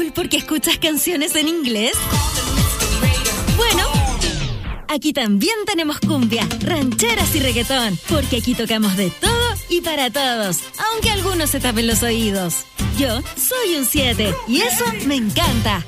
cool porque escuchas canciones en inglés? Bueno, aquí también tenemos cumbia, rancheras y reggaetón, porque aquí tocamos de todo y para todos, aunque algunos se tapen los oídos. Yo soy un 7 y eso me encanta.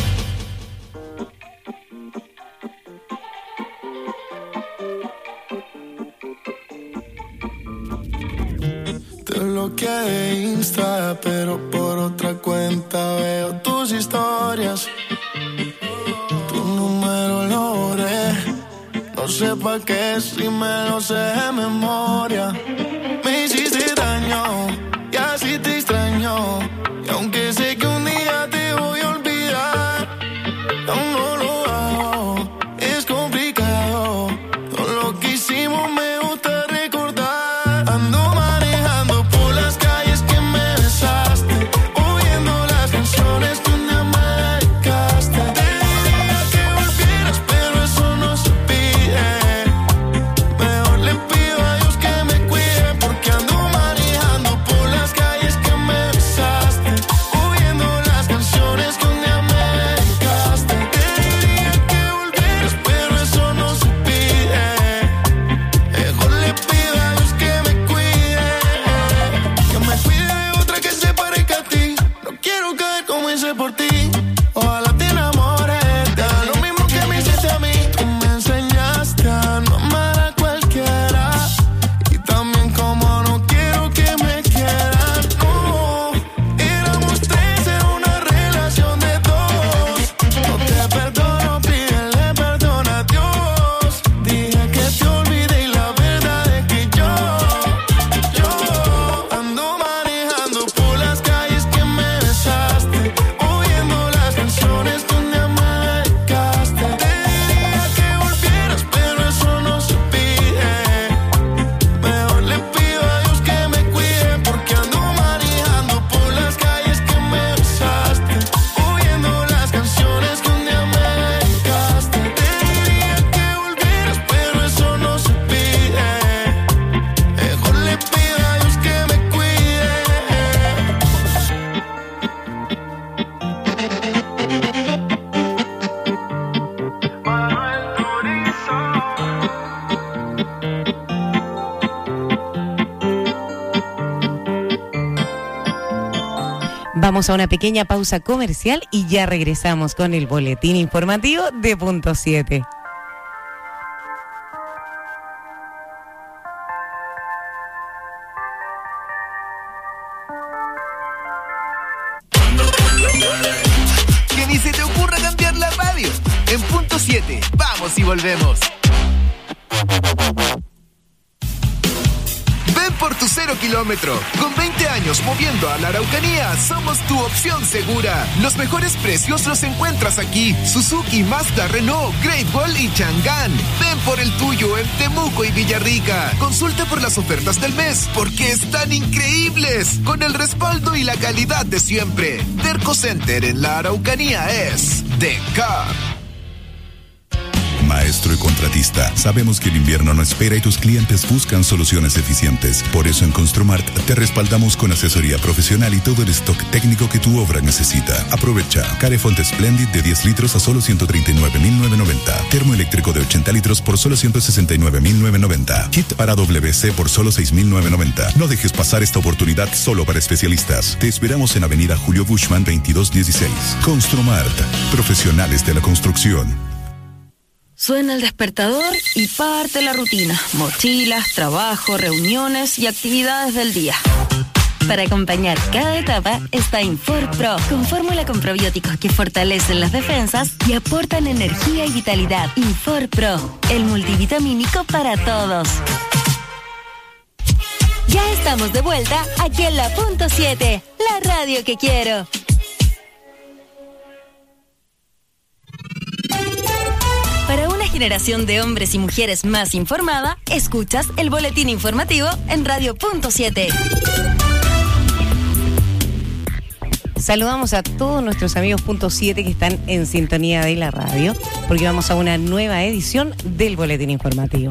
Te bloqueé de Insta, pero por otra cuenta veo tus historias. Tu número lo borré, no sé pa' qué si me lo sé de memoria. Me hiciste daño y así te extraño, y aunque sé que un día te voy a olvidar, aún no lo hago, es complicado. Todo lo que hicimos me gusta recordar. Ando manejando por las calles que me besaste, oyendo las canciones que un día me dedicaste. Te diría que volvieras, pero eso no se pide. Mejor le pido a Dios que me cuide, porque ando manejando por las calles que me besaste, oyendo las canciones que un día me dedicaste. Te diría que volvieras, pero eso no se pide. Mejor le pido a Dios que me cuide de otra que se parezca a ti. No quiero caer como hice por ti. Ojalá te enamores, te haga lo mismo que me hiciste a mí. Tú me enseñaste a no amar a cualquiera, y también como no quiero que me quieran. No, éramos tres, era una relación de dos. No te perdono, pídele perdón a Dios. Dije que te olvidé y la verdad es que yo ando manejando por las calles que me besaste, oyendo las canciones que un día me dedicaste. Te diría que volvieras, pero eso no se pide. Mejor le pido a Dios que me cuide, porque ando manejando por las calles que me besaste, oyendo las canciones que un día me dedicaste. Te diría que volvieras, pero eso no se pide. Mejor le pido a Dios que me cuide. Vamos a una pequeña pausa comercial y ya regresamos con el boletín informativo de Punto 7. Que ni se te ocurra cambiar la radio. En Punto 7, vamos y volvemos. Ven por tu 0 kilómetro. Con 20 años moviendo a la Araucanía, somos tu opción segura. Los mejores precios los encuentras aquí. Suzuki, Mazda, Renault, Great Wall y Chang'an. Ven por el tuyo en Temuco y Villarrica. Consulta por las ofertas del mes, porque están increíbles. Con el respaldo y la calidad de siempre. Derco Center en la Araucanía es DECA. Maestro y contratista, sabemos que el invierno no espera y tus clientes buscan soluciones eficientes. Por eso en Construmart te respaldamos con asesoría profesional y todo el stock técnico que tu obra necesita. Aprovecha Carefont Splendid de 10 litros a solo 139.990. Termoeléctrico de 80 litros por solo 169.990. Kit para WC por solo 6.990. No dejes pasar esta oportunidad solo para especialistas. Te esperamos en Avenida Julio Bushman 2216. Construmart, profesionales de la construcción. Suena el despertador y parte la rutina. Mochilas, trabajo, reuniones y actividades del día. Para acompañar cada etapa está Infor Pro, con fórmula con probióticos que fortalecen las defensas y aportan energía y vitalidad. Infor Pro, el multivitamínico para todos. Ya estamos de vuelta aquí en la Punto 7, la radio que quiero. Para una generación de hombres y mujeres más informada, escuchas el boletín informativo en Radio Punto 7. Saludamos a todos nuestros amigos Punto 7 que están en sintonía de la radio, porque vamos a una nueva edición del boletín informativo.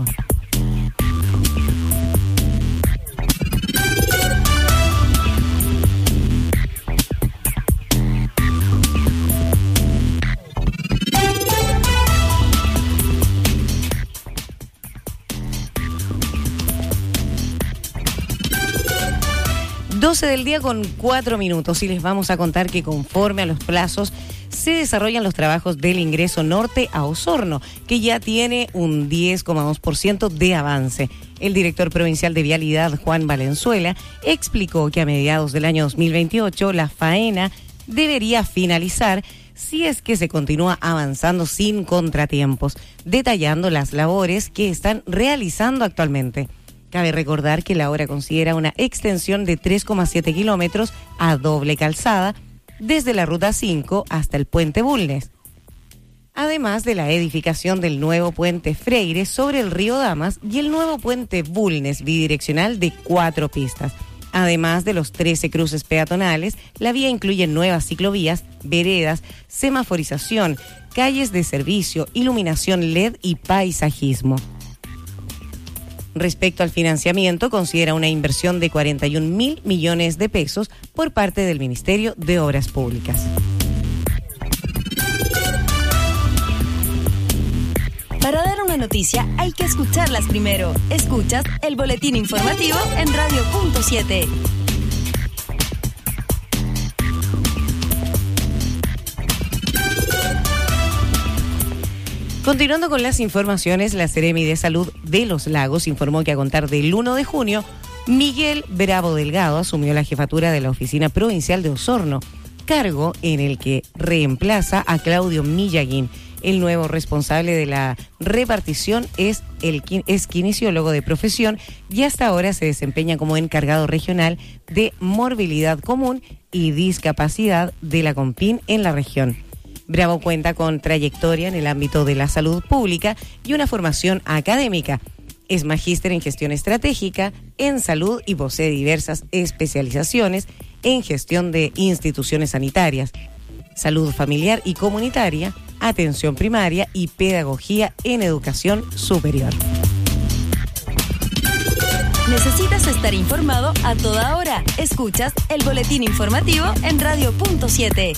12 del día con 4 minutos y les vamos a contar que conforme a los plazos se desarrollan los trabajos del ingreso norte a Osorno, que ya tiene un 10,2% de avance. El director provincial de Vialidad, Juan Valenzuela, explicó que a mediados del año 2028 la faena debería finalizar si es que se continúa avanzando sin contratiempos, detallando las labores que están realizando actualmente. Cabe recordar que la obra considera una extensión de 3,7 kilómetros a doble calzada desde la Ruta 5 hasta el Puente Bulnes, además de la edificación del nuevo puente Freire sobre el río Damas y el nuevo puente Bulnes bidireccional de 4 pistas. Además de los 13 cruces peatonales, la vía incluye nuevas ciclovías, veredas, semaforización, calles de servicio, iluminación LED y paisajismo. Respecto al financiamiento, considera una inversión de 41.000 millones de pesos por parte del Ministerio de Obras Públicas. Para dar una noticia hay que escucharlas primero. Escuchas el boletín informativo en Radio Punto 7. Continuando con las informaciones, la Seremi de Salud de Los Lagos informó que a contar del 1 de junio, Miguel Bravo Delgado asumió la jefatura de la Oficina Provincial de Osorno, cargo en el que reemplaza a Claudio Millaguín. El nuevo responsable de la repartición es kinesiólogo de profesión y hasta ahora se desempeña como encargado regional de morbilidad común y discapacidad de la CONPIN en la región. Bravo cuenta con trayectoria en el ámbito de la salud pública y una formación académica. Es magíster en gestión estratégica, en salud y posee diversas especializaciones en gestión de instituciones sanitarias, salud familiar y comunitaria, atención primaria y pedagogía en educación superior. ¿Necesitas estar informado a toda hora? Escuchas el boletín informativo en Radio Punto 7.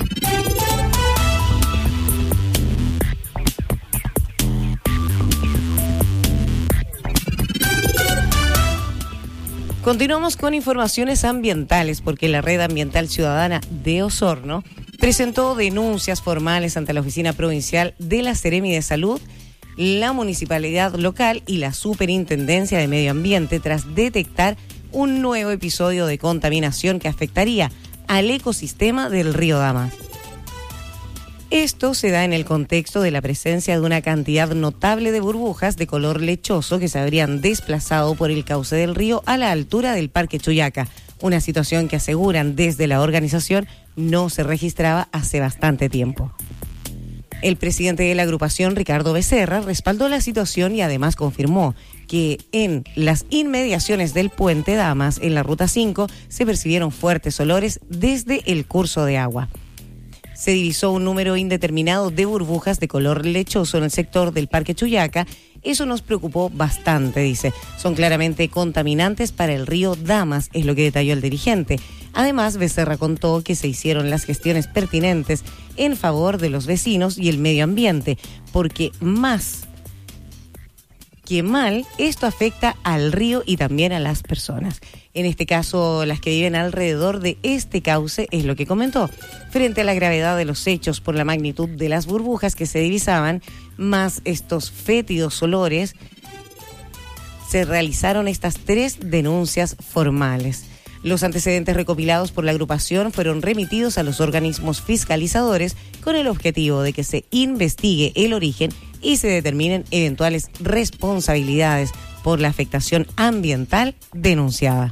Continuamos con informaciones ambientales porque la Red Ambiental Ciudadana de Osorno presentó denuncias formales ante la Oficina Provincial de la Seremi de Salud, la Municipalidad Local y la Superintendencia de Medio Ambiente tras detectar un nuevo episodio de contaminación que afectaría al ecosistema del río Damas. Esto se da en el contexto de la presencia de una cantidad notable de burbujas de color lechoso que se habrían desplazado por el cauce del río a la altura del Parque Chuyaca, una situación que aseguran desde la organización no se registraba hace bastante tiempo. El presidente de la agrupación, Ricardo Becerra, respaldó la situación y además confirmó que en las inmediaciones del Puente Damas, en la Ruta 5, se percibieron fuertes olores desde el curso de agua. Se divisó un número indeterminado de burbujas de color lechoso en el sector del Parque Chuyaca. Eso nos preocupó bastante, dice. Son claramente contaminantes para el río Damas, es lo que detalló el dirigente. Además, Becerra contó que se hicieron las gestiones pertinentes en favor de los vecinos y el medio ambiente, porque más que mal, esto afecta al río y también a las personas. En este caso, las que viven alrededor de este cauce, es lo que comentó. Frente a la gravedad de los hechos por la magnitud de las burbujas que se divisaban, más estos fétidos olores, se realizaron estas 3 denuncias formales. Los antecedentes recopilados por la agrupación fueron remitidos a los organismos fiscalizadores con el objetivo de que se investigue el origen y se determinen eventuales responsabilidades por la afectación ambiental denunciada.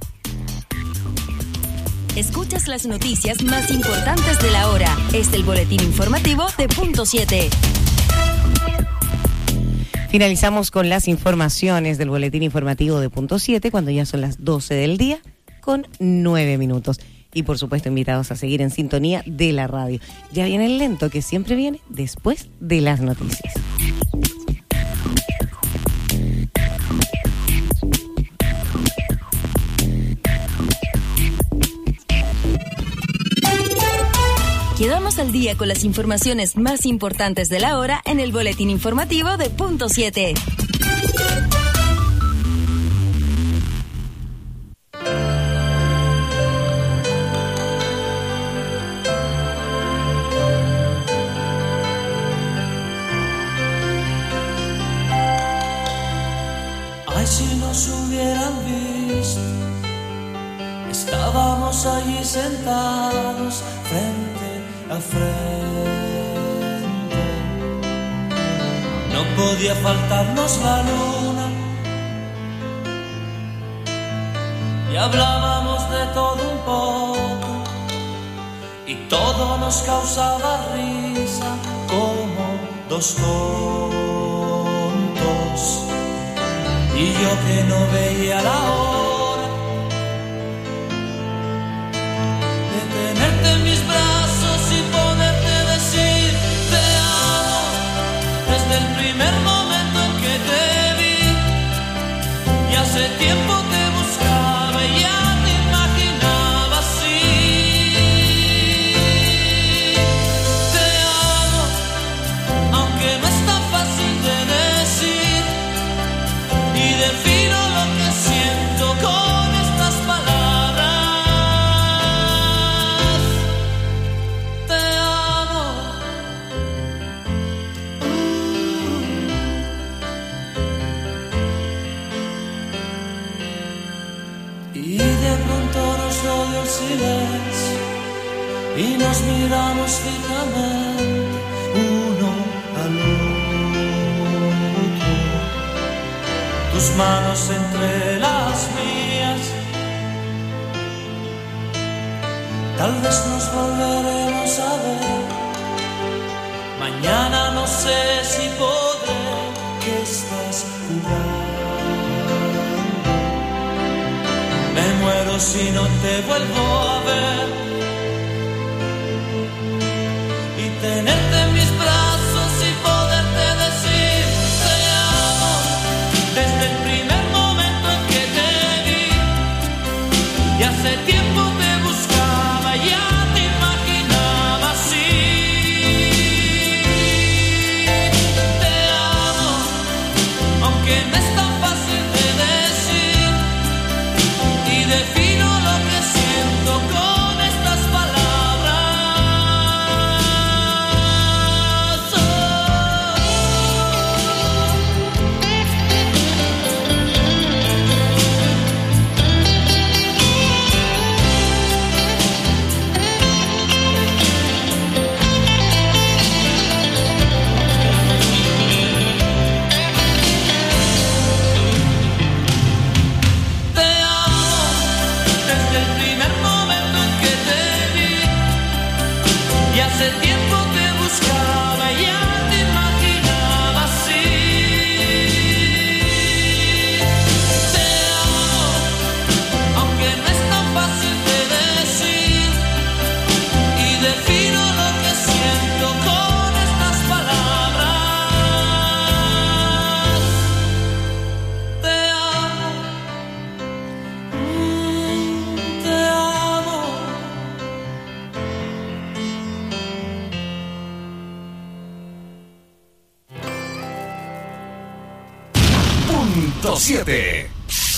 Escuchas las noticias más importantes de la hora. Es el boletín informativo de Punto 7. Finalizamos con las informaciones del boletín informativo de Punto 7 cuando ya son las 12 del día con 9 minutos. Y por supuesto invitados a seguir en sintonía de la radio. Ya viene el lento que siempre viene después de las noticias. Quedamos al día con las informaciones más importantes de la hora en el boletín informativo de Punto 7. allí sentados frente a frente. No podía faltarnos la luna y hablábamos de todo un poco y todo nos causaba risa como dos tontos. Y yo que no veía la hora de tenerte en mis brazos y poderte decir te amo desde el primer momento en que te vi. Y hace tiempo te buscaba y ya te imaginaba así. Te amo, aunque no es tan fácil de decir, y defino lo que siento con estas palabras. Te amo. Y de pronto nos rodeó el silencio y nos miramos fijamente uno al otro. Tus manos entre las mías. Tal vez nos volveremos a ver. Mañana no sé si podré. ¿Qué estás jugando? Me muero si no te vuelvo a ver. Y tenerte en mis brazos y poderte decir te amo desde el primer momento en que te vi. Y hace tiempo te buscaba, ya te imaginaba así. Te amo, aunque no es tan fácil de decir, y defino lo que siento con estas palabras. Oh. Te amo desde el primer momento en que te vi. Y hace tiempo te buscaba, ya te imaginaba así. Te amo, aunque no es tan fácil de decir, y defino lo que siento con estas palabras. Te amo, te amo. Punto 7.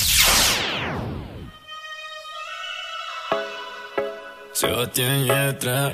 Sebastián Yatra.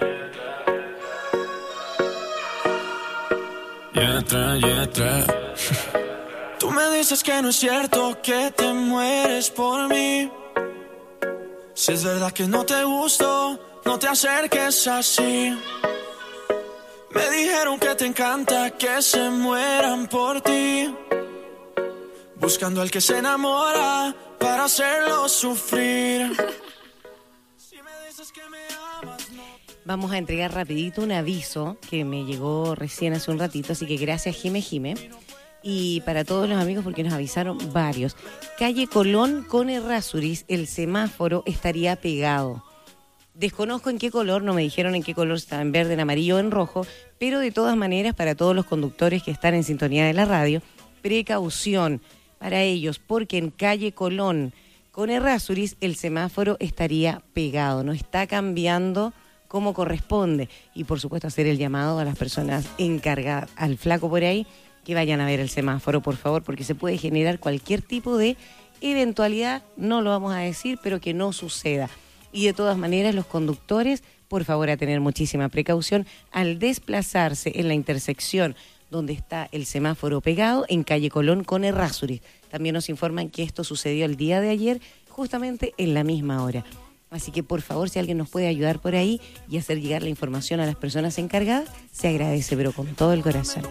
Yatra. Tú me dices que no es cierto que te mueres por mí. Si es verdad que no te gusto, no te acerques así. Me dijeron que te encanta que se mueran por ti, buscando al que se enamora para hacerlo sufrir. Si me dices que me amas, no. Vamos a entregar rapidito un aviso que me llegó recién hace un ratito, así que gracias Jime. Y para todos los amigos, porque nos avisaron varios. Calle Colón con Errázuriz, el semáforo estaría pegado. Desconozco en qué color, no me dijeron en qué color, está en verde, en amarillo o en rojo, pero de todas maneras, para todos los conductores que están en sintonía de la radio, precaución para ellos, porque en Calle Colón con Errázuriz el semáforo estaría pegado, no está cambiando como corresponde. Y por supuesto hacer el llamado a las personas encargadas, al flaco por ahí, que vayan a ver el semáforo, por favor, porque se puede generar cualquier tipo de eventualidad, no lo vamos a decir, pero que no suceda. Y de todas maneras, los conductores, por favor, a tener muchísima precaución al desplazarse en la intersección donde está el semáforo pegado en Calle Colón con Errázuriz. También nos informan que esto sucedió el día de ayer, justamente en la misma hora. Así que por favor, si alguien nos puede ayudar por ahí y hacer llegar la información a las personas encargadas, se agradece, pero con todo el corazón.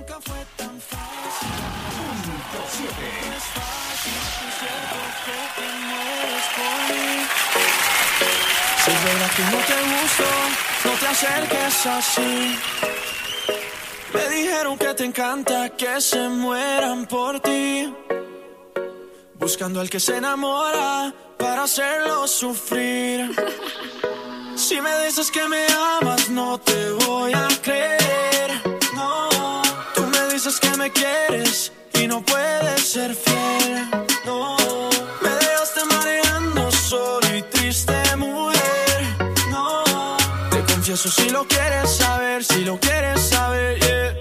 Si es verdad que no te gustó, no te acerques así. Me dijeron que te encanta que se mueran por ti, buscando al que se enamora para hacerlo sufrir. Si me dices que me amas, no te voy a creer. No, tú me dices que me quieres y no puedes ser fiel. No, me dejaste mareando solo y triste, mujer. No, te confieso si lo quieres saber, si lo quieres saber, yeah.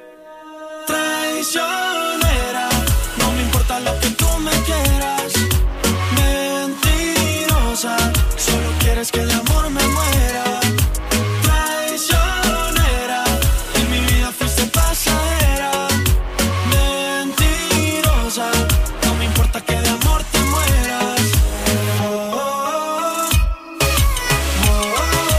Traicionera, no me importa lo que tú me quieras. Mentirosa, solo quieres que el amor me muera. Traicionera, en mi vida fuiste pasajera. Mentirosa, no me importa que de amor te mueras. Oh, oh, oh, oh,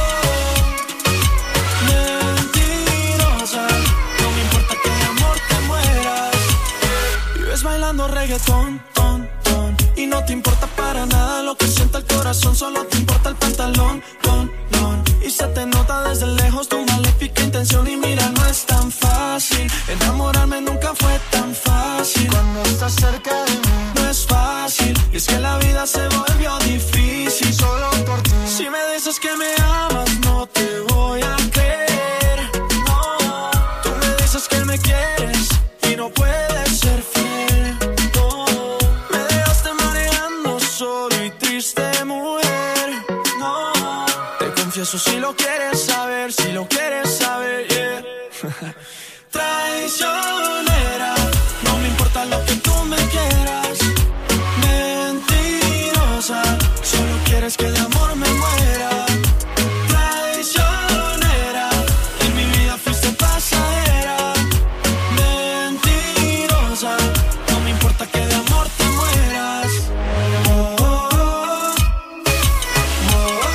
oh. Mentirosa, no me importa que de amor te mueras. Vives bailando reggaetón, ton, ton, y no te importa para nada lo que sienta el corazón, solo te importa el pantalón, ton, ton. Y se te nota desde lejos tu maléfica intención. Y mira, no es tan fácil, enamorarme nunca fue tan fácil. Cuando estás cerca de mí, no es fácil, y es que la vida se volvió difícil solo por ti. Si me dices que me amas, no te voy a creer. No, tú me dices que me quieres y no puedes ser fiel. No, me dejaste mareando solo y triste, mujer. No, te confieso si lo quieres saber, si lo quieres saber, yeah. Traicionera, no me importa lo que tú me quieras. Mentirosa, solo quieres que el amor me muera. Traicionera, en mi vida fuiste pasajera. Mentirosa, no me importa que de amor te mueras. Oh, oh, oh, oh, oh.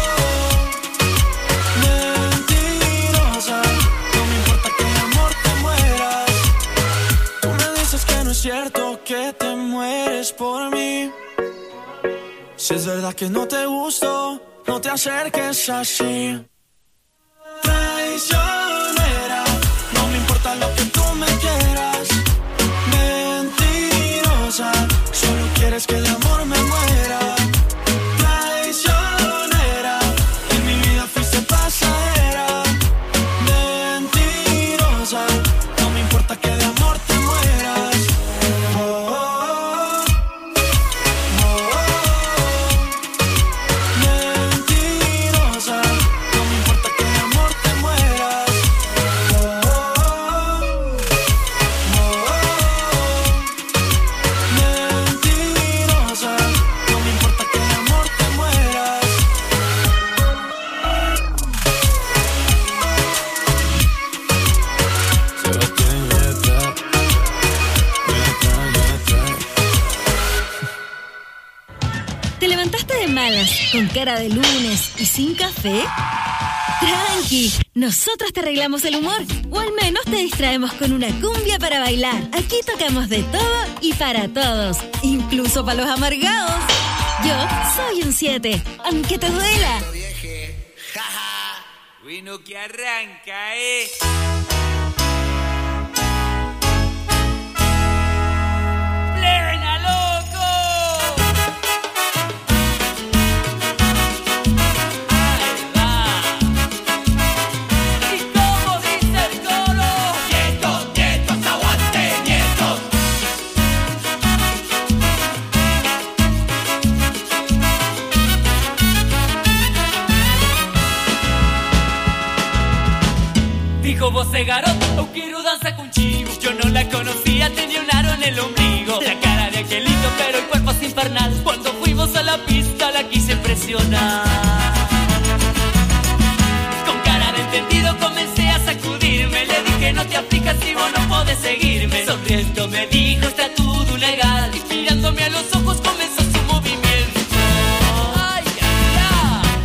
Mentirosa, no me importa que de amor te mueras. Tú me dices que no es cierto que te mueres por mí. Si es verdad que no te gusto, no te acerques así. Traicionera, no me importa lo que tú me quieras. Mentirosa, solo quieres que el amor me muera. Traicionera, en mi vida fuiste pasajera. Mentirosa, no me importa que de amor te mueras. Oh, oh, oh, oh, oh. Mentirosa, no me importa que de amor te mueras. Oh, oh, oh, oh. Mentirosa, no me importa que de amor te mueras. ¿Te levantaste de malas, con cara de lunes y sin café? Tranqui, nosotros te arreglamos el humor, o al menos te distraemos con una cumbia para bailar. Aquí tocamos de todo y para todos, incluso para los amargados. Yo soy un 7, aunque te duela. Bueno, que arranca, ¡Plena, loco! Ahí va. ¿Y cómo dice el coro? Nietos, nietos, aguante, nietos. Dijo voce garot, eu quiero danza con chivo. Yo no la conocía, tenía un aro en el ombligo. La cara de angelito, pero el cuerpo es infernal. Cuando fuimos a la pista la quise impresionar. Con cara de entendido comencé a sacudirme. Le dije no te aflijas si vos no podés seguirme. Sonriendo me dijo está todo legal. Y mirándome a los ojos comenzó su movimiento. Ay, ay, ay.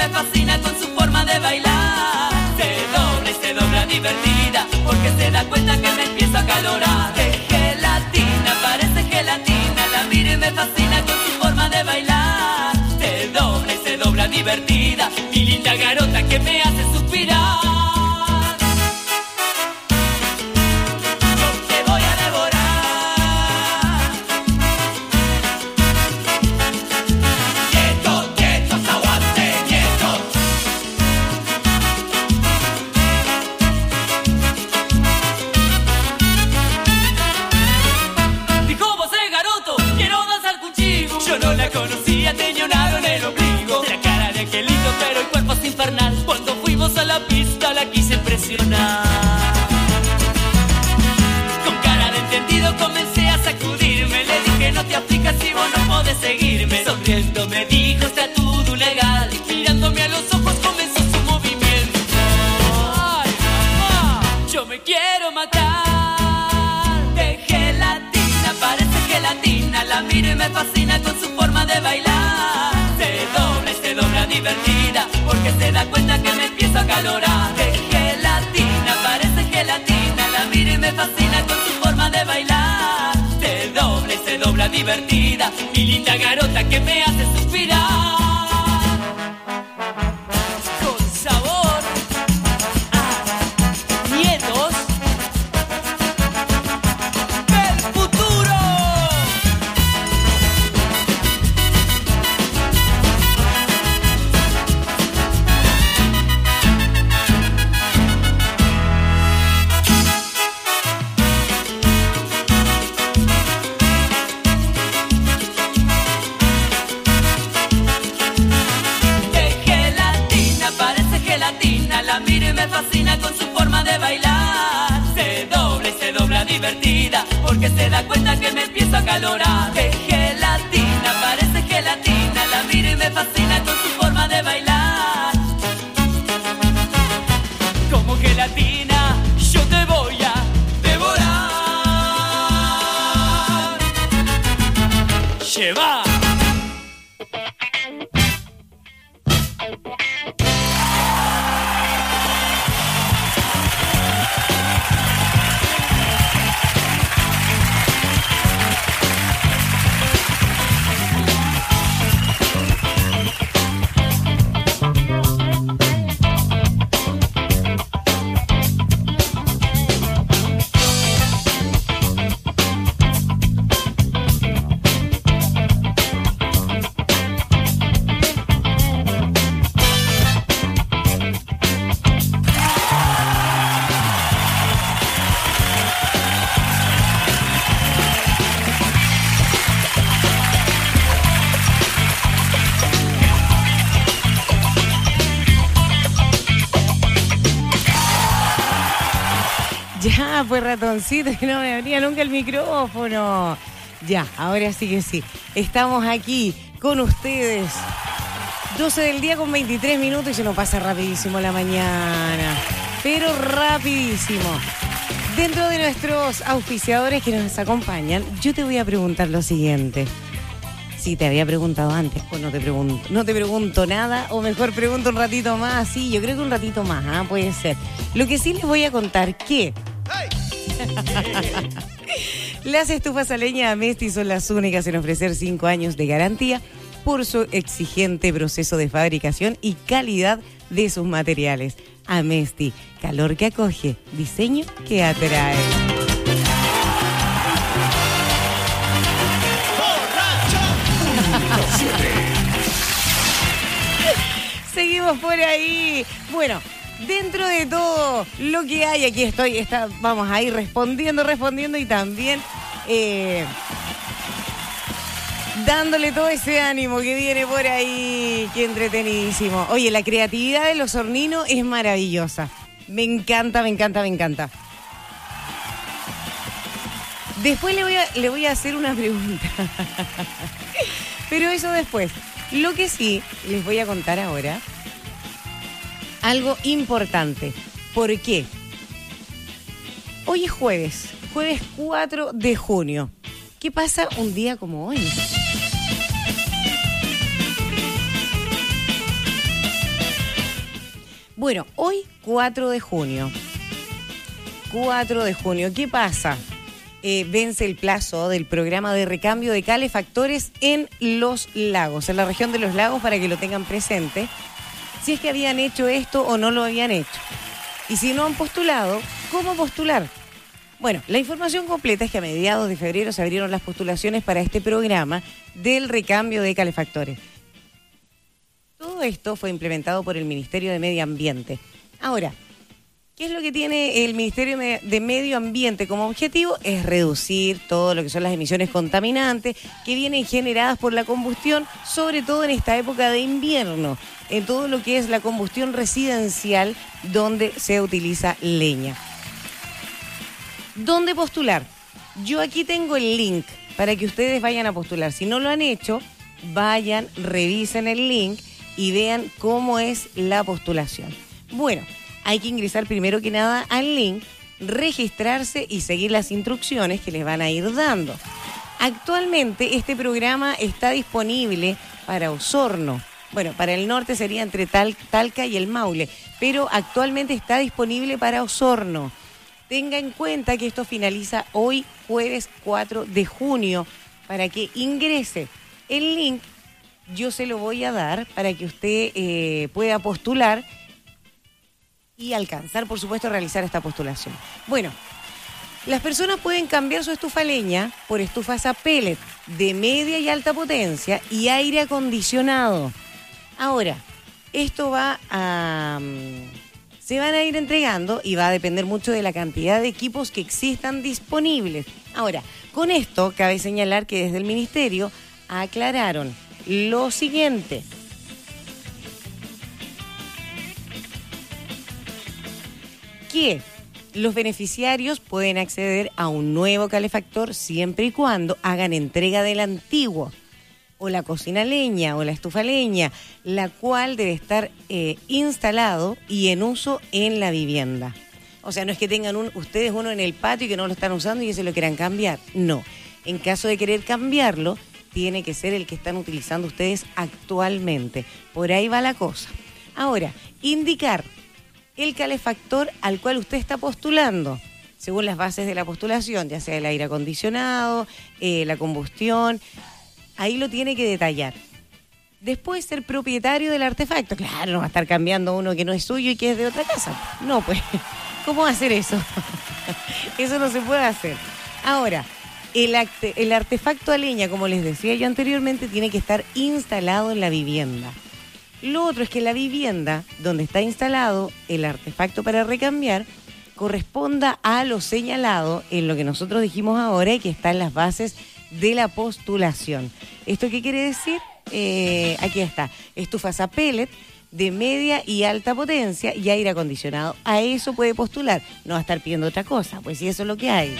me fascina con su forma de bailar. Se dobla divertida, porque se da cuenta que me empiezo a acalorar. De gelatina, parece gelatina, la miro y me fascina con su forma de bailar. Se dobla divertida, mi linda garota que me hace suspirar. Conocía, tenía un aro en el ombligo, la cara de angelito pero el cuerpo es infernal. Cuando fuimos a la pista la quise impresionar. Con cara de entendido comencé a sacudirme. Le dije no te aflicas si vos no podés seguirme. Sonriendo me dijo está todo legal. Mirándome a los ojos comenzó su movimiento. Ay, mamá, yo me quiero matar. De gelatina, parece gelatina, la miro y me fascina con su forma de bailar. Se dobla divertida, porque se da cuenta que me empiezo a acalorar. De gelatina, parece gelatina, la miro y me fascina con su forma de bailar. Se dobla divertida, mi linda garota que me hace suspirar. Con sabor a nietos del futuro. La miro y me fascina con su forma de bailar. Se dobla divertida, porque se da cuenta que me empiezo a acalorar. De gelatina, parece gelatina, la miro y me fascina con su forma de bailar. Como gelatina, yo te voy a devorar. Lleva. Ya, pues ratoncito, que no me abría nunca el micrófono. Ya, ahora sí que sí. Estamos aquí con ustedes. 12 del día con 23 minutos y se nos pasa rapidísimo la mañana. Pero rapidísimo. Dentro de nuestros auspiciadores que nos acompañan, yo te voy a preguntar lo siguiente. Si te había preguntado antes, pues no te pregunto nada, o mejor pregunto un ratito más. Sí, yo creo que un ratito más, puede ser. Lo que sí les voy a contar que las estufas a leña Amesti son las únicas en ofrecer 5 años de garantía por su exigente proceso de fabricación y calidad de sus materiales. Amesti, calor que acoge, diseño que atrae. Seguimos por ahí. Bueno, dentro de todo lo que hay, aquí vamos a ir respondiendo y también dándole todo ese ánimo que viene por ahí. Qué entretenidísimo. Oye, la creatividad de los horninos es maravillosa. Me encanta. Después le voy a hacer una pregunta. Pero eso después. Lo que sí les voy a contar ahora, algo importante. ¿Por qué? Hoy es jueves 4 de junio. ¿Qué pasa un día como hoy? Bueno, hoy 4 de junio. 4 de junio. ¿Qué pasa? Vence el plazo del programa de recambio de calefactores en los lagos, en la región de los lagos, para que lo tengan presente, si es que habían hecho esto o no lo habían hecho. Y si no han postulado, ¿cómo postular? Bueno, la información completa es que a mediados de febrero se abrieron las postulaciones para este programa del recambio de calefactores. Todo esto fue implementado por el Ministerio de Medio Ambiente. Ahora, ¿qué es lo que tiene el Ministerio de Medio Ambiente como objetivo? Es reducir todo lo que son las emisiones contaminantes que vienen generadas por la combustión, sobre todo en esta época de invierno, en todo lo que es la combustión residencial donde se utiliza leña. ¿Dónde postular? Yo aquí tengo el link para que ustedes vayan a postular. Si no lo han hecho, vayan, revisen el link y vean cómo es la postulación. Bueno, hay que ingresar primero que nada al link, registrarse y seguir las instrucciones que les van a ir dando. Actualmente este programa está disponible para Osorno. Bueno, para el norte sería entre Talca y el Maule, pero actualmente está disponible para Osorno. Tenga en cuenta que esto finaliza hoy, jueves 4 de junio, para que ingrese. El link yo se lo voy a dar para que usted pueda postular y alcanzar, por supuesto, a realizar esta postulación. Bueno, las personas pueden cambiar su estufa a leña por estufas a pellet de media y alta potencia y aire acondicionado. Ahora, esto se van a ir entregando y va a depender mucho de la cantidad de equipos que existan disponibles. Ahora, con esto cabe señalar que desde el Ministerio aclararon lo siguiente. Que los beneficiarios pueden acceder a un nuevo calefactor siempre y cuando hagan entrega del antiguo, o la cocina a leña o la estufa a leña, la cual debe estar instalado y en uso en la vivienda. O sea, no es que tengan ustedes uno en el patio y que no lo están usando y ese lo quieran cambiar. No. En caso de querer cambiarlo, tiene que ser el que están utilizando ustedes actualmente. Por ahí va la cosa. Ahora, indicar el calefactor al cual usted está postulando, según las bases de la postulación, ya sea el aire acondicionado, la combustión, ahí lo tiene que detallar. Después, ser propietario del artefacto. Claro, no va a estar cambiando uno que no es suyo y que es de otra casa. No, pues, ¿cómo va a hacer eso? Eso no se puede hacer. Ahora, el artefacto a leña, como les decía yo anteriormente, tiene que estar instalado en la vivienda. Lo otro es que la vivienda donde está instalado el artefacto para recambiar corresponda a lo señalado en lo que nosotros dijimos ahora y que está en las bases de la postulación. ¿Esto qué quiere decir? Aquí está, estufas a pellet de media y alta potencia y aire acondicionado. A eso puede postular, no va a estar pidiendo otra cosa, pues si eso es lo que hay.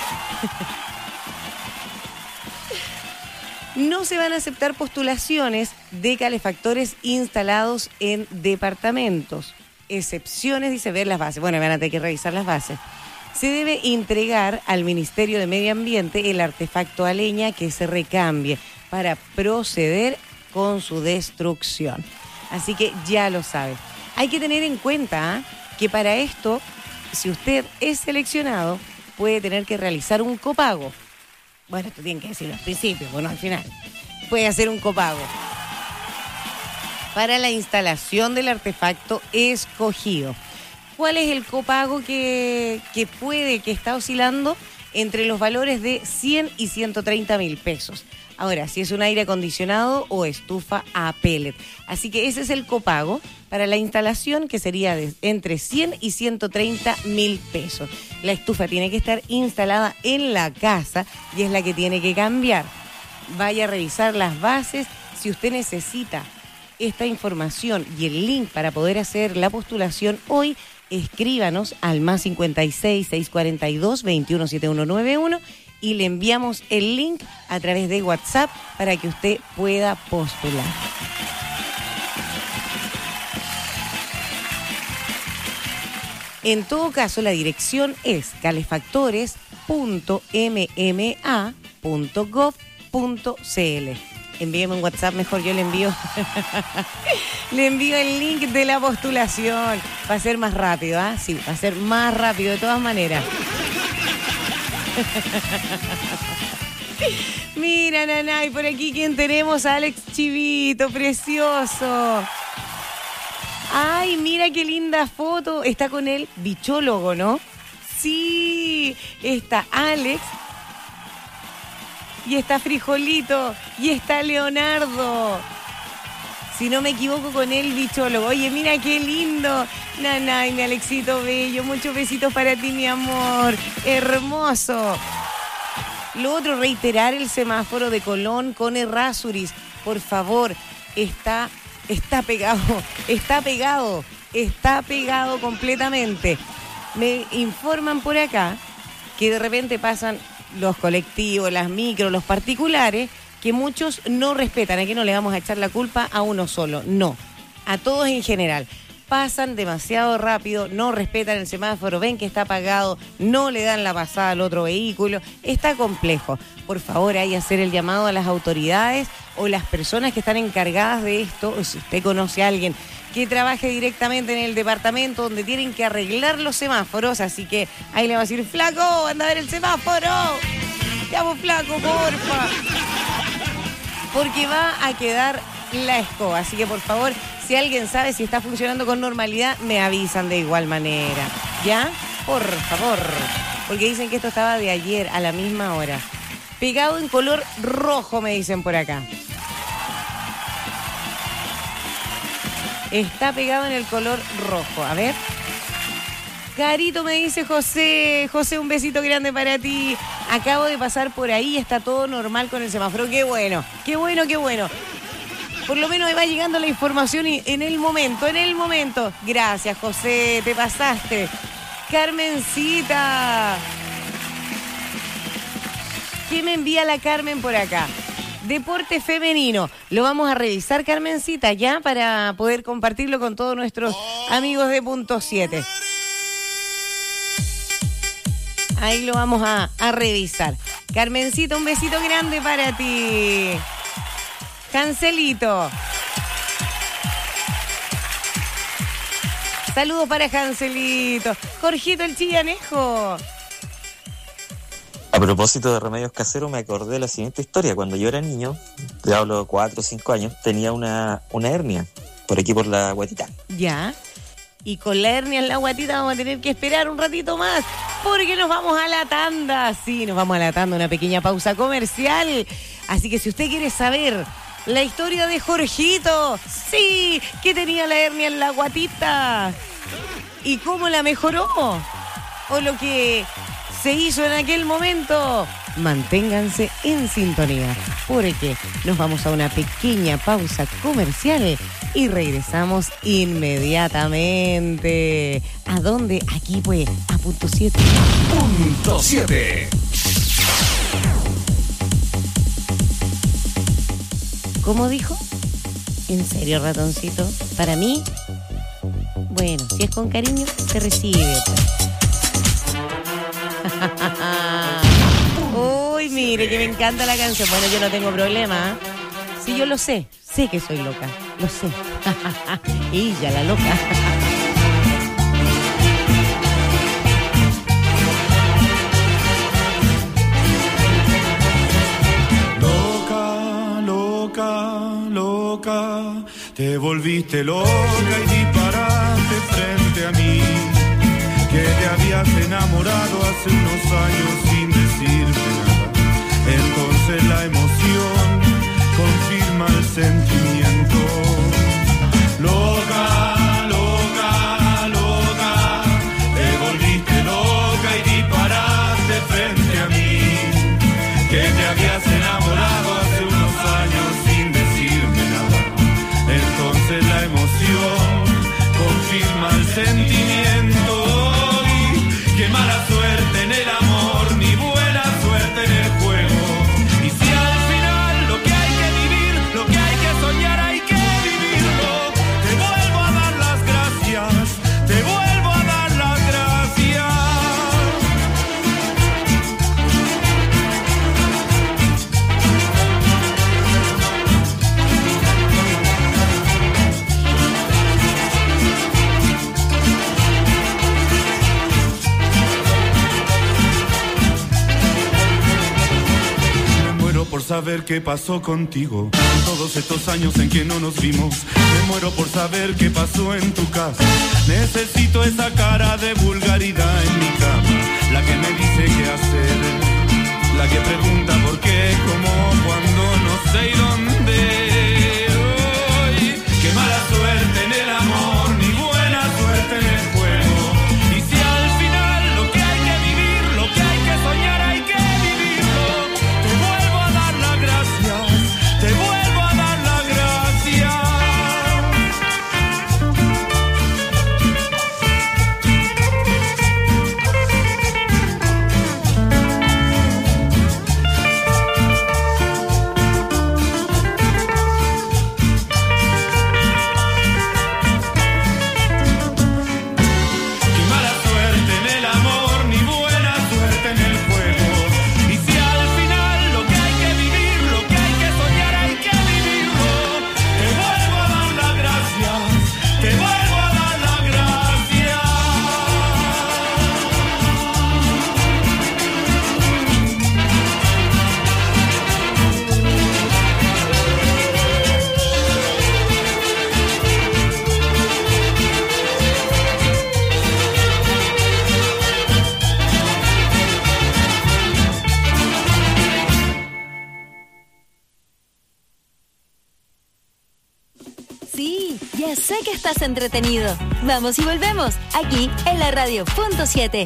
No se van a aceptar postulaciones de calefactores instalados en departamentos. Excepciones, dice, ver las bases. Bueno, van a tener que revisar las bases. Se debe entregar al Ministerio de Medio Ambiente el artefacto a leña que se recambie para proceder con su destrucción. Así que ya lo sabe. Hay que tener en cuenta que para esto, si usted es seleccionado, puede tener que realizar un copago. Bueno, esto tienen que decirlo al principio, bueno, al final. Puede hacer un copago para la instalación del artefacto escogido. ¿Cuál es el copago que está oscilando entre los valores de 100 y 130 mil pesos? Ahora, si es un aire acondicionado o estufa a pellet. Así que ese es el copago para la instalación, que sería entre 100 y 130 mil pesos. La estufa tiene que estar instalada en la casa y es la que tiene que cambiar. Vaya a revisar las bases. Si usted necesita esta información y el link para poder hacer la postulación hoy, escríbanos al +56 642 217191 y le enviamos el link a través de WhatsApp para que usted pueda postular. En todo caso, la dirección es calefactores.mma.gov.cl. envíeme un WhatsApp mejor, yo le envío le envío el link de la postulación. Va a ser más rápido, ¿ah? Sí, va a ser más rápido de todas maneras. Mira, Nanay, por aquí quién tenemos, a Alex Chivito, precioso. Ay, mira qué linda foto. Está con el bichólogo, ¿no? Sí, está Alex. Y está Frijolito. Y está Leonardo. Si no me equivoco, con el bichólogo. Oye, mira qué lindo. Nanay, mi Alexito bello. Muchos besitos para ti, mi amor. Hermoso. Lo otro, reiterar el semáforo de Colón con Errázuriz. Por favor, está pegado completamente. Me informan por acá que de repente pasan los colectivos, las micros, los particulares, que muchos no respetan. Aquí no le vamos a echar la culpa a uno solo, no, a todos en general. Pasan demasiado rápido, no respetan el semáforo, ven que está apagado, no le dan la pasada al otro vehículo. Está complejo. Por favor, hay que hacer el llamado a las autoridades o las personas que están encargadas de esto, o si usted conoce a alguien que trabaje directamente en el departamento donde tienen que arreglar los semáforos, así que ahí le va a decir, flaco, anda a ver el semáforo. Te amo, flaco, porfa. Porque va a quedar la escoba, así que por favor, si alguien sabe si está funcionando con normalidad, me avisan de igual manera. ¿Ya? Por favor. Porque dicen que esto estaba de ayer a la misma hora. Pegado en color rojo, me dicen por acá. Está pegado en el color rojo. A ver. Carito, me dice José. José, un besito grande para ti. Acabo de pasar por ahí, está todo normal con el semáforo. Qué bueno, qué bueno, qué bueno. Por lo menos me va llegando la información en el momento. Gracias, José, te pasaste. Carmencita. ¿Qué me envía la Carmen por acá? Deporte femenino. Lo vamos a revisar, Carmencita, ya para poder compartirlo con todos nuestros amigos de Punto 7. Ahí lo vamos a revisar. Carmencita, un besito grande para ti. Hanselito. Saludos para Hanselito. Jorgito el Chillanejo. A propósito de remedios caseros, me acordé de la siguiente historia. Cuando yo era niño, te hablo 4 o 5 años, tenía una hernia por aquí por la guatita. Ya. Y con la hernia en la guatita vamos a tener que esperar un ratito más porque nos vamos a la tanda. Sí, nos vamos a la tanda, una pequeña pausa comercial. Así que si usted quiere saber la historia de Jorgito, sí, que tenía la hernia en la guatita y cómo la mejoró, o lo que se hizo en aquel momento, manténganse en sintonía porque nos vamos a una pequeña pausa comercial y regresamos inmediatamente. ¿A dónde? Aquí pues, a Punto 7. Punto 7. ¿Cómo dijo? ¿En serio, ratoncito? ¿Para mí? Bueno, si es con cariño, se recibe. Uy, mire, que me encanta la canción. Bueno, yo no tengo problema, ¿eh? Sí, yo lo sé. Sé que soy loca. Lo sé. Ella, la loca. Loca, te volviste loca y disparaste frente a mí, que te habías enamorado hace unos años sin decirte nada. Entonces la emoción confirma el sentimiento. Loca, te volviste loca y disparaste frente a mí, que te habías enamorado hace unos años sin decirme nada. Entonces la emoción confirma el sentimiento. Y qué mala suerte en el amor, ni buena suerte en el juego. Y si al final lo que hay que vivir, lo que hay que soñar saber qué pasó contigo. Todos estos años en que no nos vimos, me muero por saber qué pasó en tu casa. Necesito esa cara de vulgaridad en mi cama, la que me dice qué hacer, la que pregunta por qué, cómo, cuándo, no sé y dónde. Hoy, qué mala suerte en el amor, ni buena suerte en el juego. Y si al final lo que hay que vivir, lo que hay que soñar, hay que vivirlo, te vuelvo a dar las gracias, te vuelvo a dar las gracias. Ya sé que estás entretenido. Vamos y volvemos, aquí en la radio.7.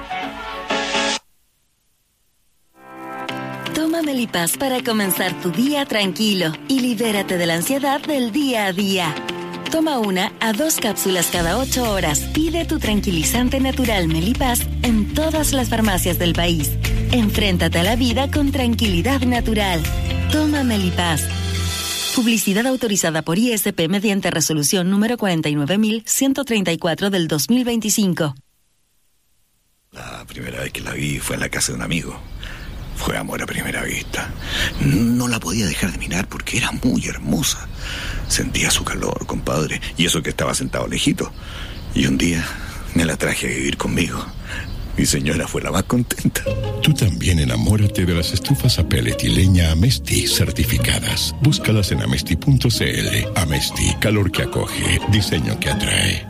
Toma Melipaz para comenzar tu día tranquilo y libérate de la ansiedad del día a día. Toma 1 a 2 cápsulas cada 8 horas. Pide tu tranquilizante natural Melipaz en todas las farmacias del país. Enfréntate a la vida con tranquilidad natural. Toma Melipaz. Publicidad autorizada por ISP mediante resolución número 49.134 del 2025. La primera vez que la vi fue en la casa de un amigo. Fue amor a primera vista. No la podía dejar de mirar porque era muy hermosa. Sentía su calor, compadre, y eso que estaba sentado lejito. Y un día me la traje a vivir conmigo. Mi señora fue la más contenta. Tú también enamórate de las estufas a pellet y leña Amesti certificadas. Búscalas en amesti.cl. Amesti, calor que acoge, diseño que atrae.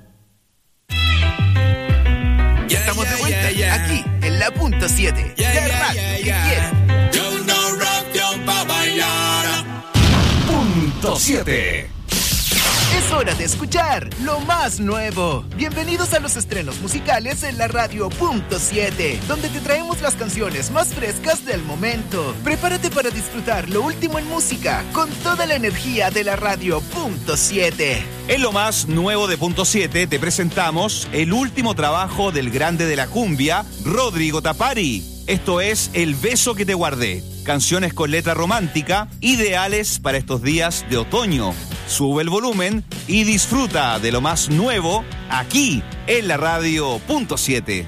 Ya estamos de vuelta, aquí, en la punto 7. La radio que quieres. Punto 7. Es hora de escuchar lo más nuevo. Bienvenidos a los estrenos musicales en la radio.7, donde te traemos las canciones más frescas del momento. Prepárate para disfrutar lo último en música con toda la energía de la radio.7. En lo más nuevo de Punto 7 te presentamos el último trabajo del grande de la cumbia, Rodrigo Tapari. Esto es El beso que te guardé. Canciones con letra romántica, ideales para estos días de otoño. Sube el volumen y disfruta de lo más nuevo aquí en la radio.7.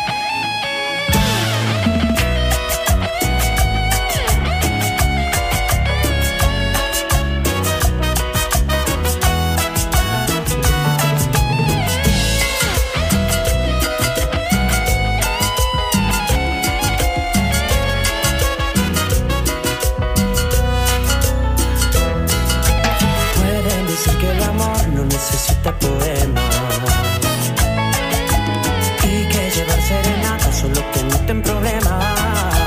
Necesita poemas y que llevar serenata solo que meten problemas.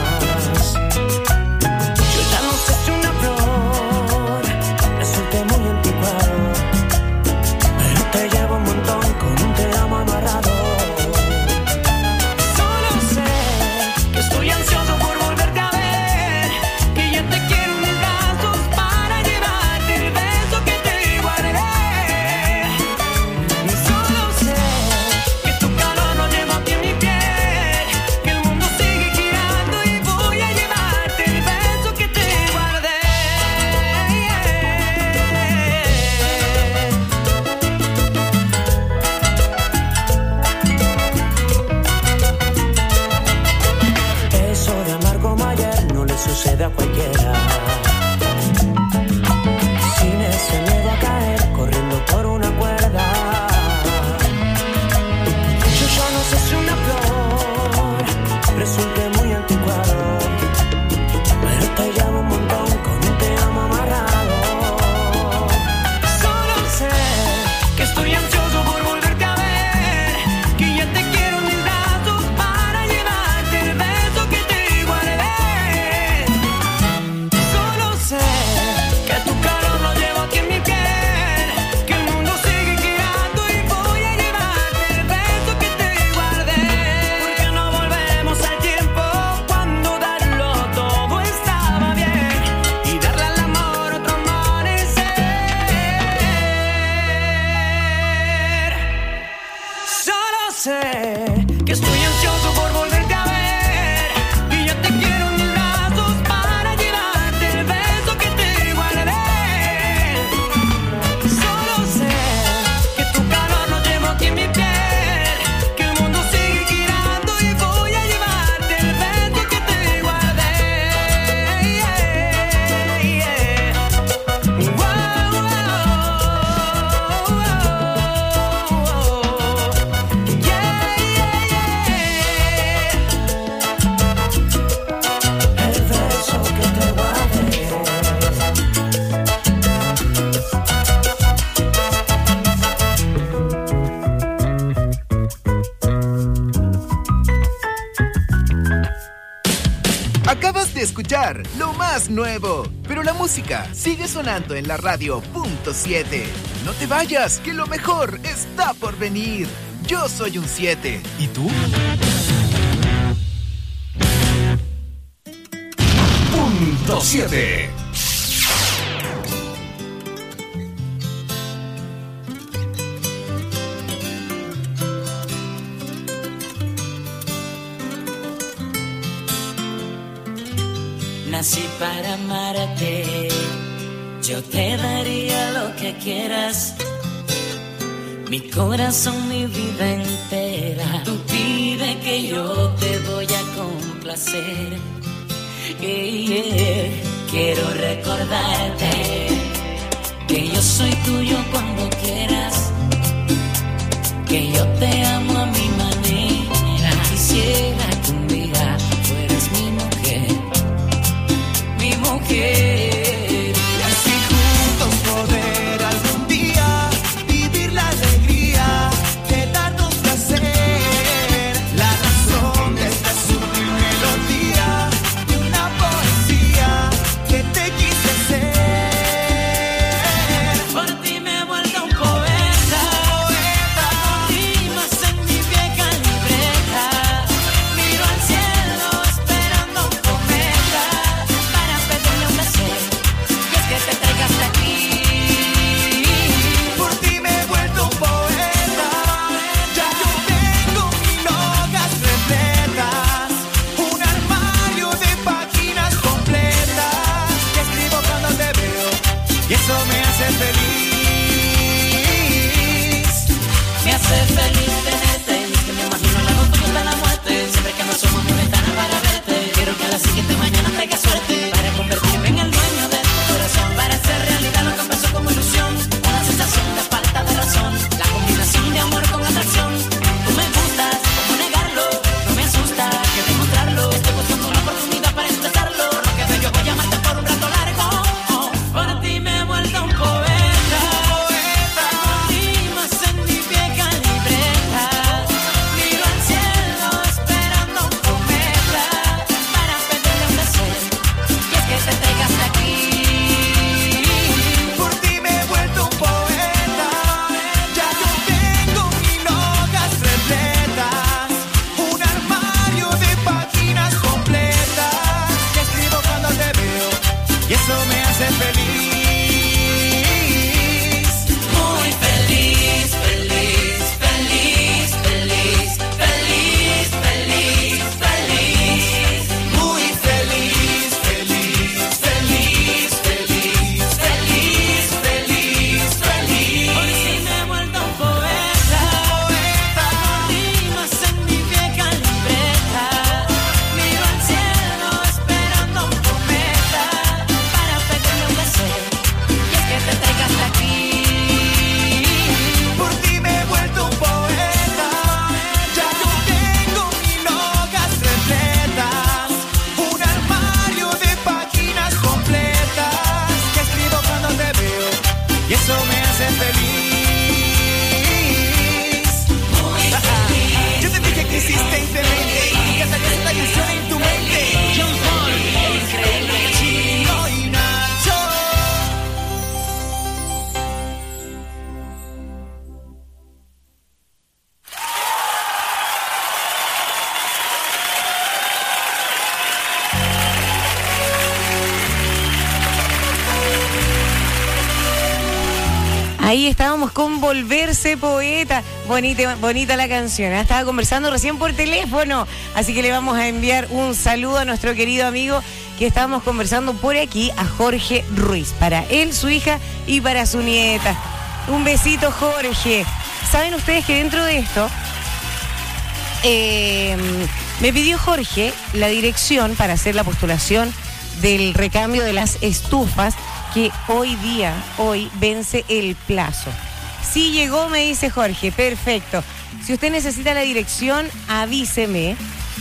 Yo ya no sé si una flor resulte muy anticuado, pero te llevo un montón con un te amo amarrado. Solo sé que estoy ansioso por volverte a ver, que ya te quiero en mis brazos para llevarte el beso que te guardé. Solo sé que tu calor no lleva a ti en mi piel, que el mundo sigue girando. escuchar lo más nuevo. Pero la música sigue sonando en la radio .7. No te vayas, que lo mejor está por venir. Yo soy un 7. ¿Y tú? Punto 7. Nací para amarte, yo te daría lo que quieras, mi corazón, mi vida entera. Tú pide que yo te voy a complacer. Quiero recordarte que yo soy tuyo cuando quieras, que yo te amo a mi manera. Quisiera que un día fueras mi mujer, mi mujer. Y así juntos poder algún día vivir la alegría de darnos placer. La razón de esta sublime melodía de una poesía que te quise ser. Por ti me he vuelto un poeta, rimas en mi vieja libreta. Miro al cielo esperando un cometa para pedirle un deseo, y es que te traigas hasta aquí. Por ti me he vuelto un poeta, ya yo tengo mil hojas repletas, un armario de páginas completas, que escribo cuando te veo, y eso me hace feliz. Me hace feliz tenerte, y es que me imagino la noche hasta la muerte. Siempre que nos somos mi ventana para verte, quiero que a la siguiente mañana traiga suerte, para convertirme en el dueño de tu corazón, para hacer realidad lo que empezó como ilusión, una sensación de falta de razón, la combinación de amor con atracción. Tú me gustas, ¿cómo negarlo? No me asusta que demostrarlo, estoy buscando una oportunidad para expresarlo, lo que de yo voy a amarte por un rato largo. Por ti me he vuelto un poeta, rimas en mi vieja libreta. Miro al cielo esperando un cometa para pedirle un deseo, y es que te traigas hasta aquí. Por ti me he vuelto un poeta, ya yo tengo mil hojas repletas, un armario de páginas completas, que escribo cuando te veo, y eso me hace feliz. Muy feliz, feliz, feliz, feliz, feliz, feliz, feliz. Muy feliz, feliz, feliz, feliz, feliz, feliz, feliz. Por si me he vuelto un poeta, rimas en mi vieja libreta. Miro al cielo esperando un cometa para pedirle un deseo, y es que te traigas hasta aquí. Por ti me he vuelto un poeta, ya yo tengo mil hojas repletas, un armario de páginas completas, que escribo cuando te veo, y eso me hace feliz. Yo te dije que hiciste increíble y que sacaste esta canción en tu mente. John Paul, el increíble Chino y Nacho. Ahí estábamos con Volverse Poeta. Bonita la canción. Estaba conversando recién por teléfono, así que le vamos a enviar un saludo a nuestro querido amigo que estábamos conversando por aquí, a Jorge Ruiz, para él, su hija y para su nieta. Un besito, Jorge. ¿Saben ustedes que dentro de esto me pidió Jorge la dirección para hacer la postulación del recambio de las estufas, que hoy vence el plazo? Sí llegó, me dice Jorge, perfecto. Si usted necesita la dirección, avíseme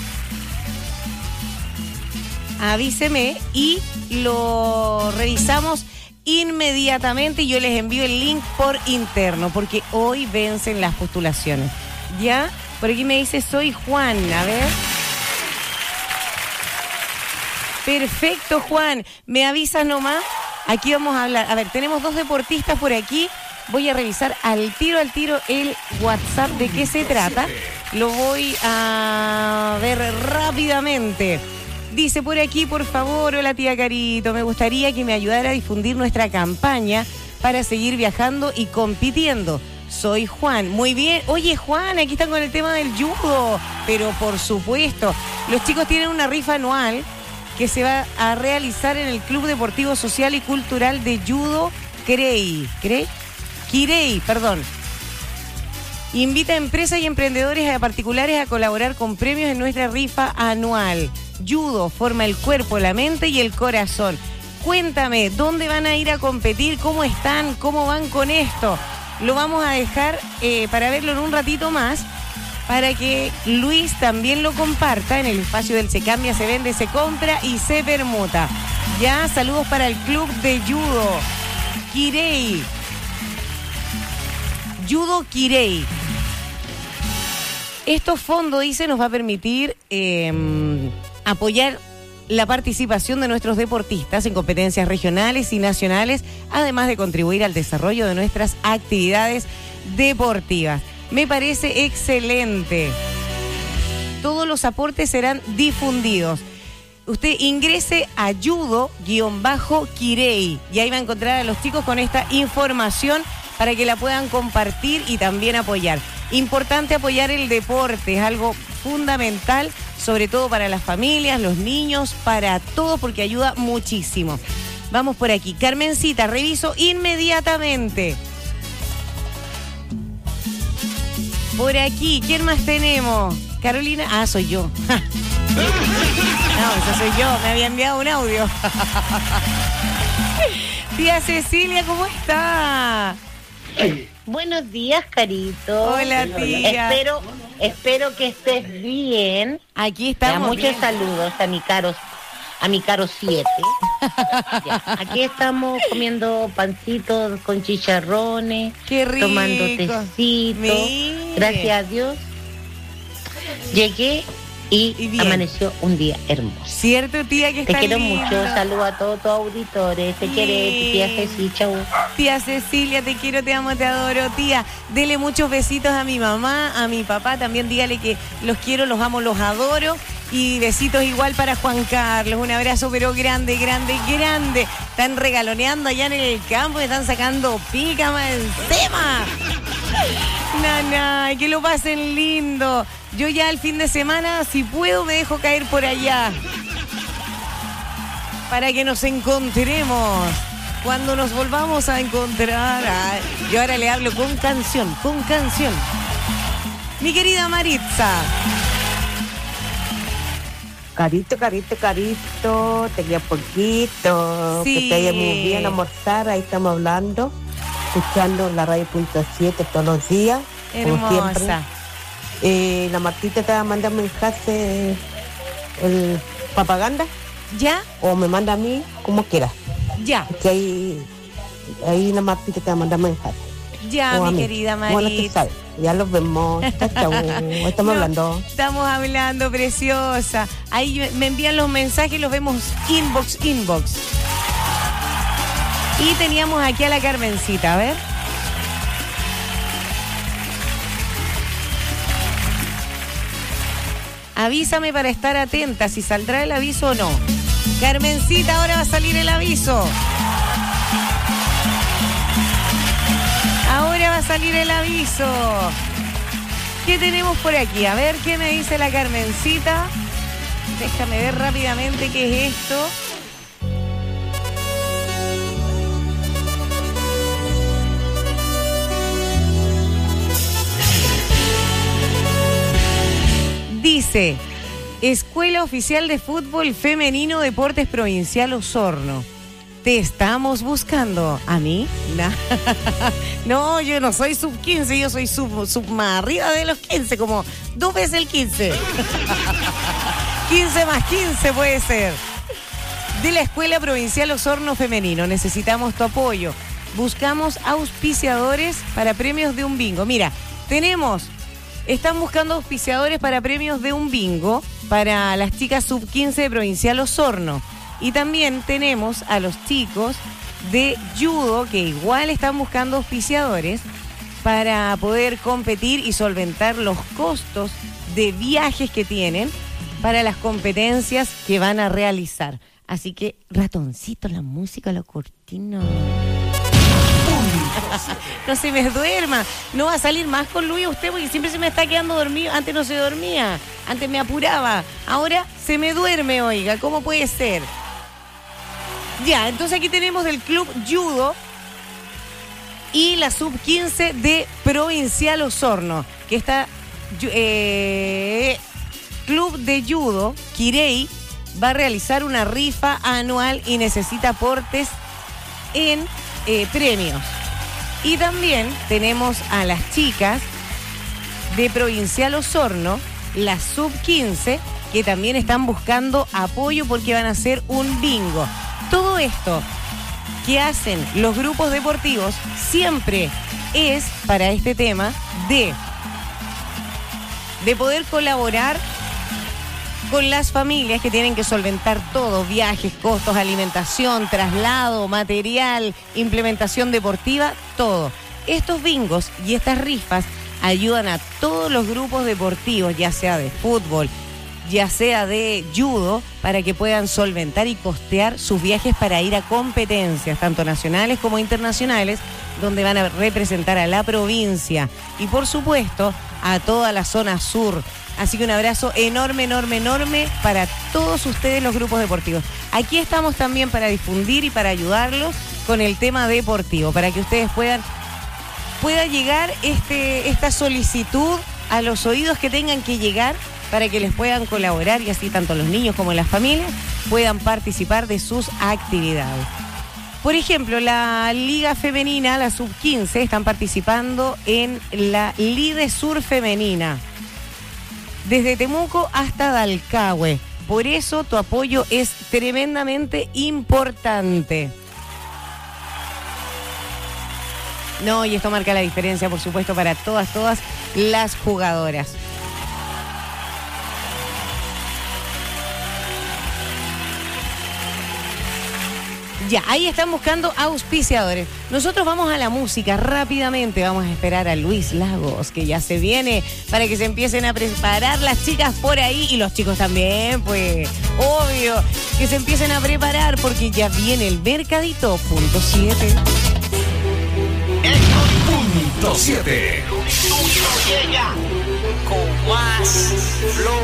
y lo revisamos inmediatamente, y yo les envío el link por interno, porque hoy vencen las postulaciones. ¿Ya? Por aquí me dice, soy Juan, a ver. Perfecto, Juan. ¿Me avisas nomás? Aquí vamos a hablar. A ver, tenemos 2 deportistas por aquí. Voy a revisar al tiro el WhatsApp de qué se trata. Lo voy a ver rápidamente. Dice por aquí, por favor, hola tía Carito, me gustaría que me ayudara a difundir nuestra campaña para seguir viajando y compitiendo. Soy Juan. Muy bien. Oye, Juan, aquí están con el tema del judo. Pero por supuesto, los chicos tienen una rifa anual que se va a realizar en el Club Deportivo Social y Cultural de Judo Kirei. Invita a empresas y emprendedores a particulares a colaborar con premios en nuestra rifa anual. Judo forma el cuerpo, la mente y el corazón. Cuéntame, ¿dónde van a ir a competir? ¿Cómo están? ¿Cómo van con esto? Lo vamos a dejar para verlo en un ratito más, para que Luis también lo comparta en el espacio del Se Cambia, Se Vende, Se Compra y Se Permuta. Ya, saludos para el Club de Judo Kirei. Judo Kirei. Estos fondos, dice, nos va a permitir apoyar la participación de nuestros deportistas en competencias regionales y nacionales, además de contribuir al desarrollo de nuestras actividades deportivas. Me parece excelente. Todos los aportes serán difundidos. Usted ingrese a judo-kirei y ahí va a encontrar a los chicos con esta información para que la puedan compartir y también apoyar. Importante apoyar el deporte, es algo fundamental, sobre todo para las familias, los niños, para todos, porque ayuda muchísimo. Vamos por aquí. Carmencita, reviso inmediatamente. Por aquí, ¿quién más tenemos? Carolina, soy yo. No, esa soy yo, me había enviado un audio. Tía Cecilia, ¿cómo está? Buenos días, Carito. Hola, tía. Espero que estés bien. Aquí estamos. Muchos bien. Saludos a mi caro 7. Ya, aquí estamos comiendo pancitos con chicharrones. Qué rico. Tomando tecito. Mira. Gracias a Dios. Llegué y amaneció un día hermoso. ¿Cierto, tía, que está Te quiero lindo? mucho. Saludos a todos tus auditores. Te quiere, tía Ceci. Chau. Tía Cecilia, te quiero, te amo, te adoro. Tía, dele muchos besitos a mi mamá, a mi papá. También dígale que los quiero, los amo, los adoro. Y besitos igual para Juan Carlos. Un abrazo, pero grande, grande, grande. Están regaloneando allá en el campo, me están sacando pica más encima. Nana, que lo pasen lindo. Yo ya el fin de semana, si puedo, me dejo caer por allá. Para que nos encontremos. Cuando nos volvamos a encontrar. Yo ahora le hablo con canción, con canción. Mi querida Maritza. Carito, te queda poquito, Sí. que te vaya muy bien a almorzar, ahí estamos hablando, escuchando la radio.7 todos los días, como siempre. Hermosa. La Martita te va a mandar mensaje, el propaganda. ¿Ya? O me manda a mí, como quieras. Ya. Que ahí la Martita te va a mandar mensaje. Ya, O a mi mí. querida Bueno, Maritza. tú sabes. Ya los vemos. Chau. Estamos No, hablando. Estamos hablando, preciosa. Ahí me envían los mensajes, los vemos inbox. Y teníamos aquí a la Carmencita, a ver. Avísame para estar atenta si saldrá el aviso o no. Carmencita, ahora va a salir el aviso. Ahora va a salir el aviso. ¿Qué tenemos por aquí? A ver qué me dice la Carmencita. Déjame ver rápidamente qué es esto. Dice, Escuela Oficial de Fútbol Femenino Deportes Provincial Osorno. ¿Te estamos buscando? ¿A mí? No, yo no soy sub 15, yo soy sub más arriba de los 15, como 2 veces el 15. 15 más 15 puede ser. De la Escuela Provincial Osorno Femenino, necesitamos tu apoyo. Buscamos auspiciadores para premios de un bingo. Mira, tenemos están buscando auspiciadores para premios de un bingo para las chicas sub-15 de Provincial Osorno. Y también tenemos a los chicos de judo que igual están buscando auspiciadores para poder competir y solventar los costos de viajes que tienen para las competencias que van a realizar. Así que, ratoncito, la música, la cortina. No se me duerma. No va a salir más con Luis usted porque siempre se me está quedando dormido. Antes no se dormía, antes me apuraba. Ahora se me duerme, oiga. ¿Cómo puede ser? Ya, entonces aquí tenemos del Club Judo y la sub-15 de Provincial Osorno, que está Club de Judo Quirey va a realizar una rifa anual y necesita aportes en premios. Y también tenemos a las chicas de Provincial Osorno, la sub-15, que también están buscando apoyo porque van a hacer un bingo. Todo esto que hacen los grupos deportivos siempre es para este tema de poder colaborar con las familias que tienen que solventar todo: viajes, costos, alimentación, traslado, material, implementación deportiva, todo. Estos bingos y estas rifas ayudan a todos los grupos deportivos, ya sea de fútbol, ya sea de judo, para que puedan solventar y costear sus viajes para ir a competencias, tanto nacionales como internacionales, donde van a representar a la provincia y, por supuesto, a toda la zona sur. Así que un abrazo enorme, enorme, enorme para todos ustedes, los grupos deportivos. Aquí estamos también para difundir y para ayudarlos con el tema deportivo, para que ustedes pueda llegar esta solicitud a los oídos que tengan que llegar, para que les puedan colaborar y así tanto los niños como las familias puedan participar de sus actividades. Por ejemplo, la Liga Femenina, la Sub-15, están participando en la Lide Sur Femenina, desde Temuco hasta Dalcahue. Por eso tu apoyo es tremendamente importante. No, y esto marca la diferencia, por supuesto, para todas las jugadoras. Ya, ahí están buscando auspiciadores. Nosotros vamos a la música rápidamente. Vamos a esperar a Luis Lagos, que ya se viene, para que se empiecen a preparar las chicas por ahí y los chicos también, pues, obvio, que se empiecen a preparar porque ya viene el Mercadito punto 7. Punto 7. Llega con más flow.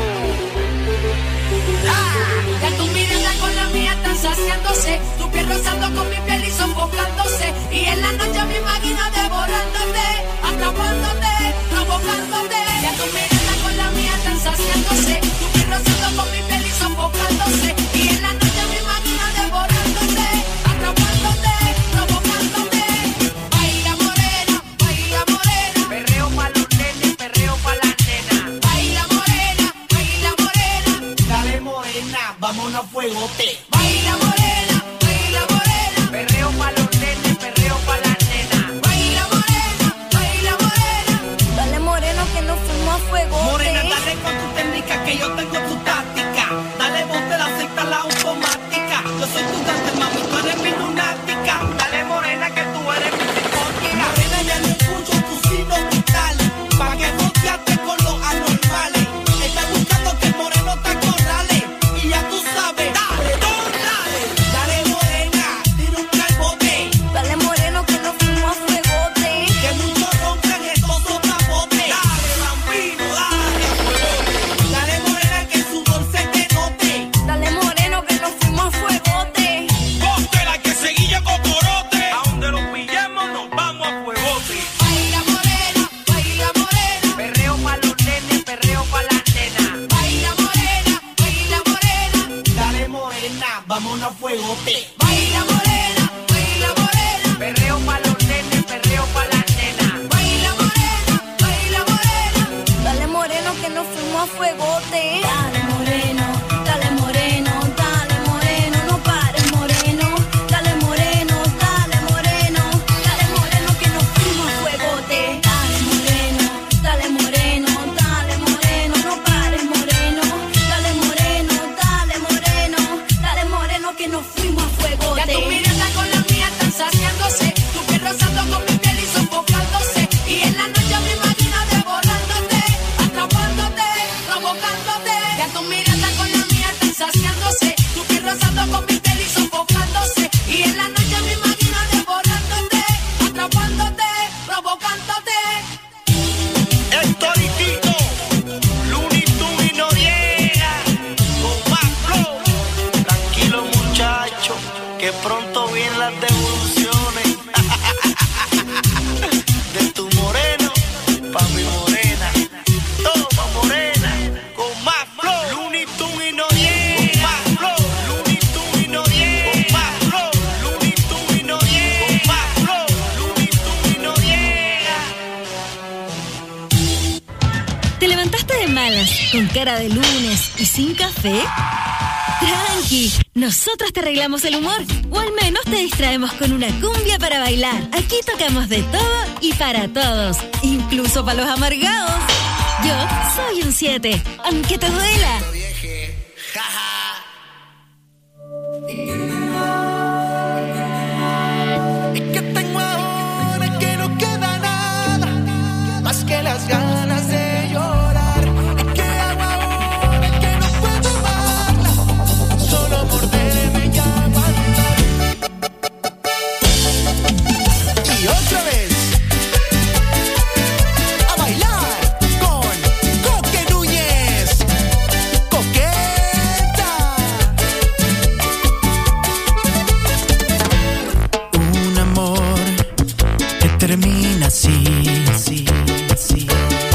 Ya tu mirada con la mía están saciándose, tu piel rozando con mi piel y sofocándose, y en la noche me imagino devorándote, atrapándote, provocándote. Ya tu mirada con la mía están saciándose, tu piel rozando con mi piel y sofocándose, y en la noche me imagino devorándote, atrapándote, provocándote. Baila morena, perreo pa' los nenes, perreo pa' las nenas. Baila morena, dale morena, vámonos a fuegote. Baila morena, perreo pa' los nenes, perreo pa' las nenas. Baila morena, dale moreno que nos fuimos a fuego. morena, dale con tu técnica que yo tengo tu táctica. Dale bote la aceita la automática. Yo soy tu dante, mami, tú eres mi lunática. Dale morena que tú eres mi psicótica. Morena, ya no escucho tu signo vital, pa' que voltearte con los anormales. Estás buscando que el moreno te acorrale, y ya tú sabes, dale, dale morena, tira un calbote. Dale moreno que nos fuimos a fuegote. Que muchos roncan, estos soplabote. Dale bambino, dale morena que su sudor se te note. Dale moreno que nos fuimos a fuegote. Ponte la que seguilla cocorote. A donde los pillemos nos vamos a fuegote. Baila morena, perreo pa' los nenes, perreo pa' las nenas. Baila morena, dale morena, vámonos a fuegote. Baila morena, perreo pa' los nenes, perreo pa' las nenas. Baila morena, Dale moreno que nos fuimos a fuegote. Dale moreno, dale moreno, dale moreno, no pares moreno. Dale moreno, dale moreno, dale moreno que nos fuimos a fuegote. Dale moreno, dale moreno, levantaste de malas, con cara de lunes y sin café? Tranqui, nosotros te arreglamos el humor, o al menos te distraemos con una cumbia para bailar. Aquí tocamos de todo y para todos, incluso para los amargados. Yo soy un 7, aunque te duela. ¿Y qué tengo ahora que no queda nada? Más que las ganas de llorar. ¿Y qué hago ahora que no puedo amarla? Solo morderme y aguantar. Y otra vez a bailar con Coque Núñez. Coqueta. Un amor que termina así, sí, sí.